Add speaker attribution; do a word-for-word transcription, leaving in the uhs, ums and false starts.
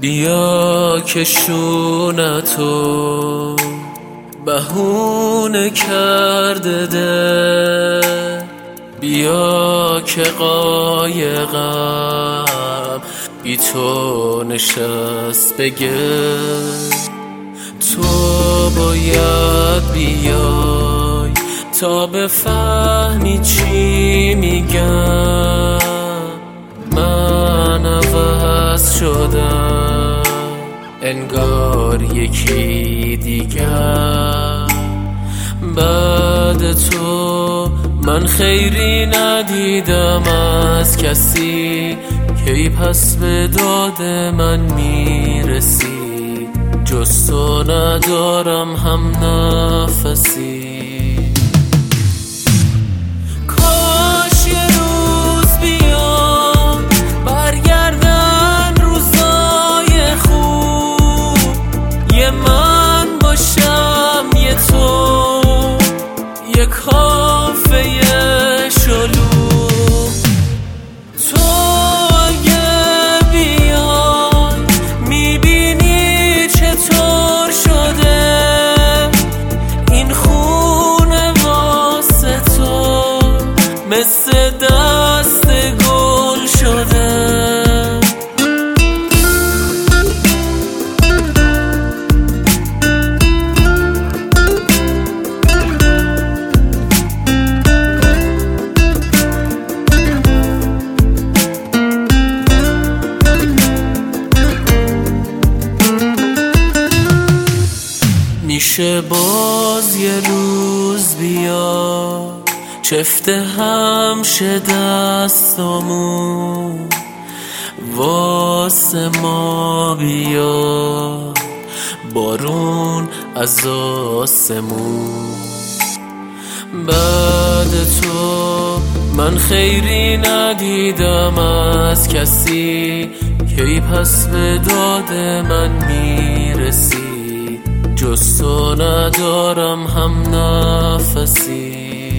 Speaker 1: بیا که شونتو بهونه کرده ده، بیا که قایقم بی تو نشست بگه. تو باید بیای تا بفهمی چی میگم. من عوض شدم انگار یکی دیگر. بعد تو من خیری ندیدم از کسی، کی پس به داد من میرسی؟ جز تو ندارم هم نفسی. کاش یه روز بیام برگردن روزای خوب، یه من باشم یه تو، یه کافه شلوغ. تو اگه بیای میبینی چطور شده این خونه واسه تو، مثل دست گل شده. میشه باز یه روز بیا چفته هم شه دستامون، واسه ما بیا بارون از آسمون. بعد تو من خیری ندیدم از کسی، کی پس به داد من میرسی؟ جز تو ندارم هم نفسی.